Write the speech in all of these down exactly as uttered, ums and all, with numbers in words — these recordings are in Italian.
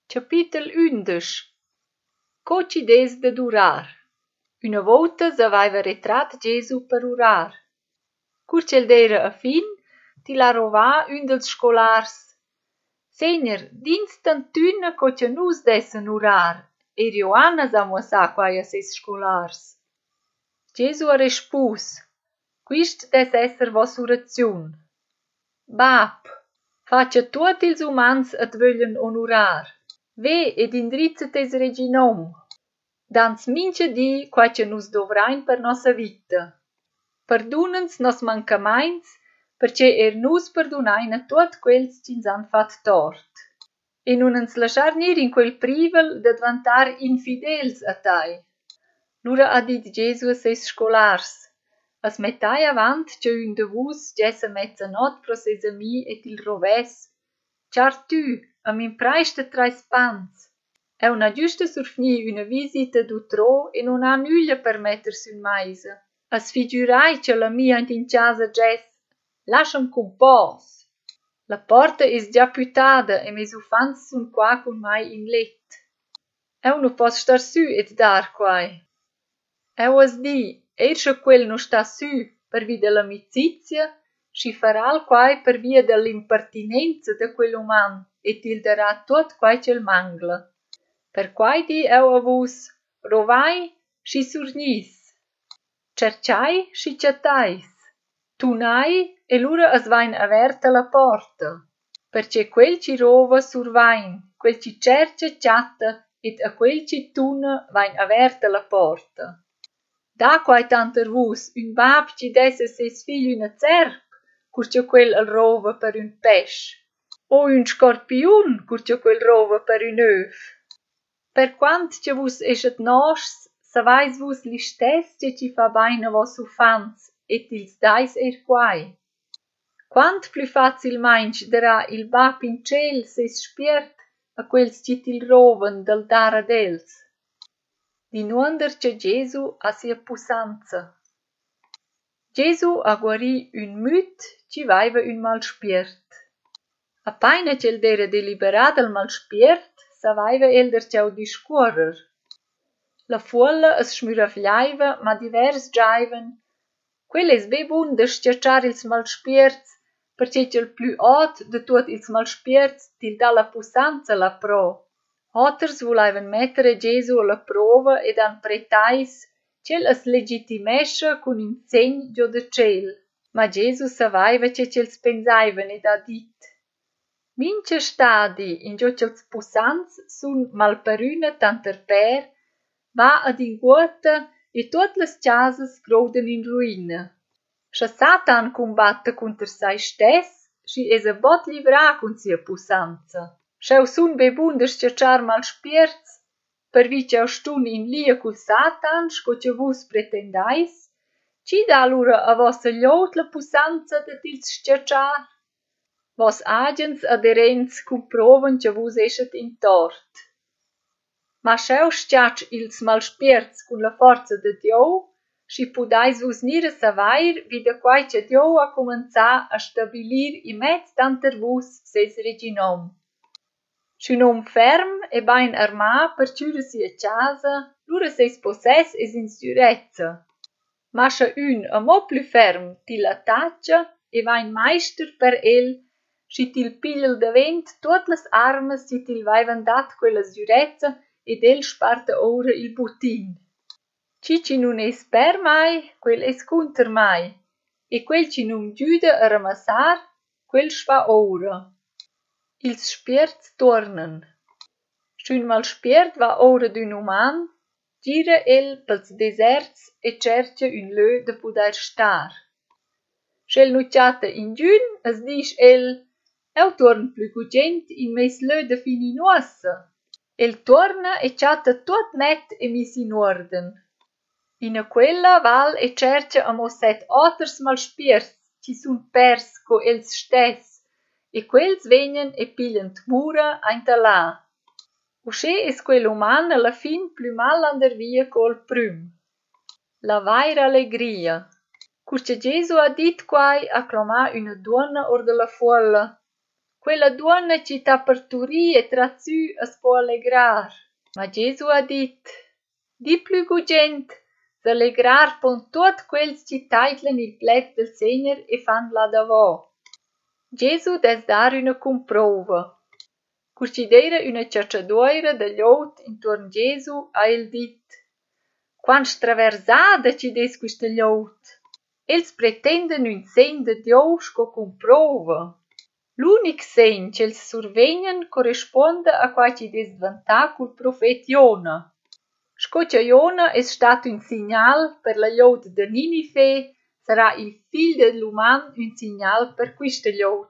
Capitel undici. Co ci des da durar? Una volta s'avaiva retrat Gesù per urar. Cur c'el d'eira a fin, ti la rovà un dels scolars. Segner, dins tantüna co cha nus dessen urar, e Johanna sa muossà quai a ses scolars. Gesù ha respus, quist des esser vos oraziun. Bab, faccia tuot ils umans at vöglian onurar. Ve ed indrizza tes reginom. Dans mincha di quai cha nus dovrain per nossa vita. Perdunans nos mancamains, perché er nus perdunain a tuot quels ch'ins han fat tort. E nun ens lasciar gnir in quel privel d'advantar infidels a tai. Lura ha dit Gesù a ses scolars, as mettai avant cha un de vus gessa mezzanot pro ses ami et il roves. Char tu, a min praista trais pans. Eu na giusta surfni una visita d'utro e non ha nuglia per mettersi un maisa. As figurai cha la mia in casa gess. Lasciam cum pos. La porta es già pütada e mes ufans sun qua cun mai in let. Eu nu pos star sü et dar quai. Eu as di, erscha quel nu sta sü per via dell'amicizia, schi faral quai per via dell'impertinenza de quell'uman et il darà tot quai ch'el mangla. Per quai di eu a vus, rovai schi surgnis, cerciai schi chatais, tunai e lura as vain averta la porta, perché quel ci rova survain, quel ci cercia chatta et a quel ci tuna vain averta la porta. Da quai tanter vus, un bab ci desse ses figli una zerp, curcia quel al rova per un pesch, o un scorpiun, curcia quel rova per un öv. Per quant che vus eschat noschs, savais vus listess che ci fa bain a vos ufans, et ils dais er quai. Quant plü facilmainch darà il bab in ciel ses spiert a quels ci til rovan dal dar ad els. Di nuonder che Gesù a sia pussanza. Gesù ha guarì un müt ci vaiva un mal spiert. Appaina c'el d'era deliberat al mal spiert, savaiva el dercheu discuorer. La fuolla es schmüravgliaiva, ma divers giaivan. Quel es be bun da schiacciar ils mal spierts, perché c'el plü ot de tuot ils mal spierts til da la pussanza la pro. Otters vulaivan mettere Gesù alla prova ed han pretais c'el es legitimescha cun un segn gio de ciel. Ma Gesù savaiva che c'els pensaivan ed ha dit: Mincha stadi in gio c'els pussants sun malperüna tanter per, va ad in guota e tuot las chasas groden in ruina. Scha Satan combatta contra sai stess, schi es a bot livra cun sia pussanza. Schau sun be bun da schiacciar mal spierts, per vi cheu stun in lia cul Satan, sco che vus pretendais, ci da lura a vossa gliot la pussanza da tils schiacciar? Vos agens aderents comprovan che vus eschat in tort. Ma schau schiacc ils mal spierts cun la forza de Dio, schi pudais vus nira savair vi da quai che Dio ha comenza a stabilir i mezz tanter vus ses reginom. Sch'un om ferm e bain armà per chiuder sia casa, lura ses possess es in sicurezza. Ma scha un a mo plü ferm til attaccia e vain meister per el, schi til pigliel davent tuot las armas si til vaivan dat quella sicurezza ed el sparta ora il butin. Ci ci nun es per mai, quel es cunter mai, e quel ci nun giuda a ramassar, quel sfa ora. Ils spierts tornen. Schün mal spiert va ora d'un uman, gira el pels deserts e cercia un lö de poder star. Sch'el nu chatta in giun, as disch el, eu torn plü gugent in mes lö de fini nuossa. El torna e chatta tuot net e mis in orden. In a quella val e cercia a mo set otters mal spierts, ci sun pers co els stess, e quels vegnan e piglian t'mura aint là. Usche es quel uman alla fin plü mal ander via col prüm. La vaira allegria. Curce Gesù ha dit quai acclamà una duonna or de la fuolla. quella donna ci t'ha parturì e trazù es può allegrar. Ma Gesù ha dit, di plü gugent, s'allegrar pon tuot quels ci taitlen il plet del Segner e fan la davò. Gesù des dar una comprova. Curcidera una ciacciadoira da gliout intorn Gesù ha el dit, quan straversada ci des quista gliout. Els pretenden un segn de Dio sco comprova. L'unic segn ch'els survegnan corresponde a quai ci des dvantar cul profet Jona. Sco che Jona es stat un signal per la gliout de Ninive, sarà il figlio dell'uman un signal per quista gliout.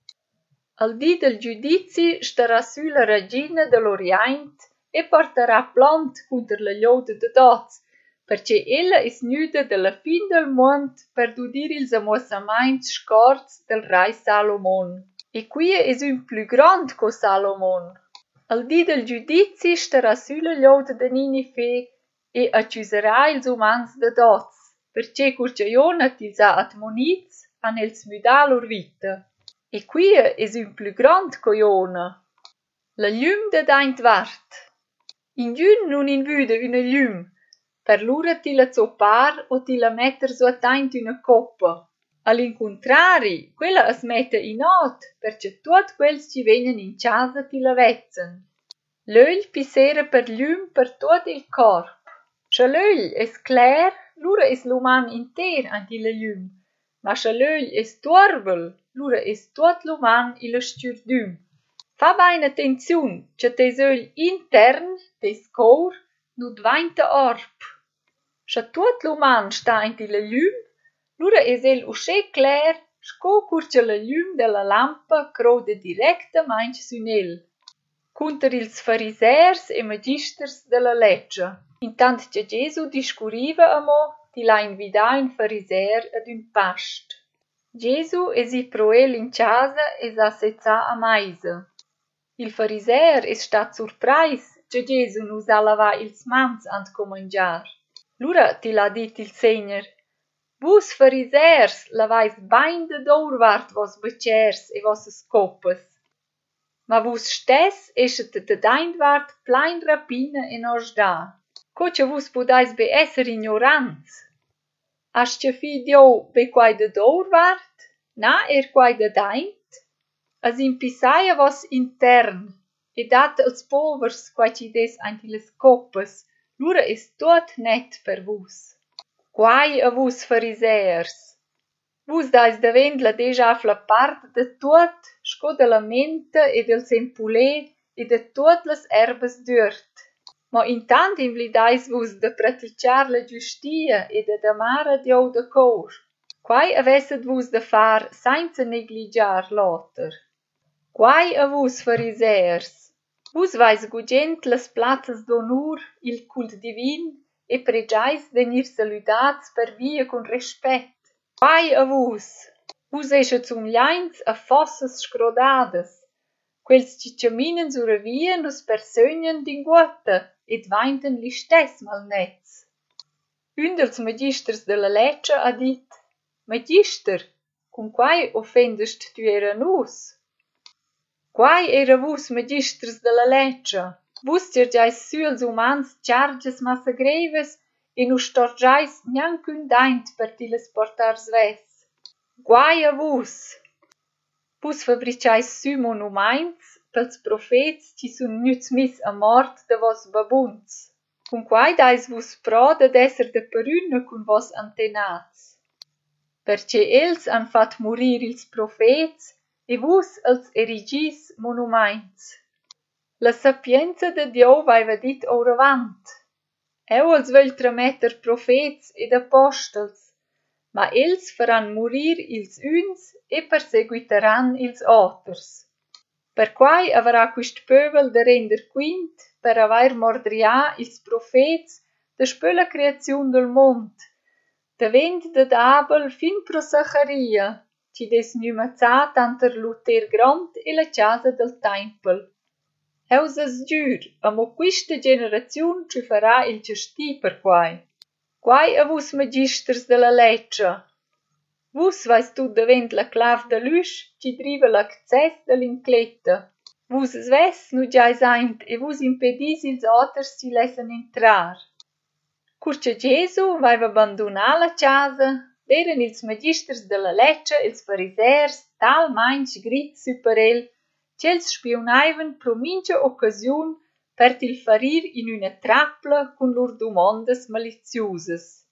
Al dì del giudizi starà su la regina dell'Orient e porterà plant contro la gliout de Doz, perché ella es gnüda della fin del mond per dudir ils amuosamaints scorts del Rai Salomon. E qui es un plü grand co Salomon. Al dì del giudizi starà su la gliout de Ninive e accuserà ils umans de Doz, perché curcia Jona tils ha admonits han els müdà lor vita. E qui es un plü grand co Jona. La llüm de daint vart. In giun nun in vüde una llüm, per l'ura ti la zoppar o ti la metter so ataint una coppa. All'incontrari, quella es mette in ot, perché tuot quels ci vegnan in casa ti la vezzan. L'ögl pisera per llüm per tuot il corp. Scha l'ögl es cler, l'ura es l'uman inter anti la llüm, ma scha l'ögl es tuorvel, l'ura es tuot l'uman illa stürdüm. Fa bain attenziun, che teis ögl intern, teis cor, nu dvainta orp. Scha tuot l'uman sta inti la llüm, l'ura es el usce cler, sco curcia la llüm della lampa croda directamaing sün el. Cunter ils farisers e magisters della legge. Intant che Gesù discuriva amo, ti l'ha invità un fariser ad un past. Gesù esi pro el in casa e s'ha sezzà a maisa. Il fariser es stat surprais che Gesù nu sa lavà ils mans ant comangiar. Lura ti l'ha dit il Segner, vus farisers lavais bain de dor vart vos bacers e vossas coppas. Ma vus stess eschet de daint vart plain rapina e nosda. Co che vus podais be esser ignorants? Asce fi Dio be quai de dor vart? Na er quai de daint? As impisaia vos intern e dat als povers quai ci des anti les coppas, lura es tot net per vus. Quai a vus farisers! Vus dais davent la deja la part de tuot, sco de la menta e del sempulé e de tuot las erbas dürt. Ma intant invlidais vus de praticar la giustia e de damar a Dio de cor. Quai avesset vus de far sainza negligiar l'oter. Quai a vus farisers! Vus vais gugent las plazzas d'onur, il cult divin, e pregiais venir saludats per via con respect. Quai a vus! Vus eschet umgliains a fossas scrodadas. Quels ci caminen sura via nus persögnan d'inguota ed vainten li stess malnets. Un dels magisters della legge ha dit, Magister, con quai offendest tu era nus? Quai era vus magisters della legge? Vus cergiais su als umans charges massa greves e nu storgiais niancun daint per ti les portar sves. Guai a vus! Vus fabriciais su monuments pels profets ci sun gnüts mis a mort de vos babuns. Con quai dais vus pro de esser de perünna cun vos antenats. Perché els han fat murir ils profets e vus els erigis monuments. La sapienza de Dio vaiva dit oravant. Eu els völ trametter profets ed apostels, ma els faran murir ils üns e perseguitaran ils oters. Per quai avrà quist pövel de render quint per avair mordrià ils profets de spöla creaziun del mond, de vent de Abel fin pro Zacharia, ci des nümazzà tanter Luther Grond e la casa del Tempel. Eus es giur, amo quista generaziun ci farà il gesti per quai. Quai a vus magisters della legge? Vus vais tu davent la clav da lüsch chi driva l'access da l'incletta. Vus svess nu giais aint e vus impedis ils oters si lessan entrar. Cur cha Gesu vaiva abandunà la chasa, d'eiran ils magisters da la leccia, ils farisers, tal maing grits super el, ch'els spionaivan pro mincha occasiun per til farir in üna trappla cun lur dumondas maliziusas.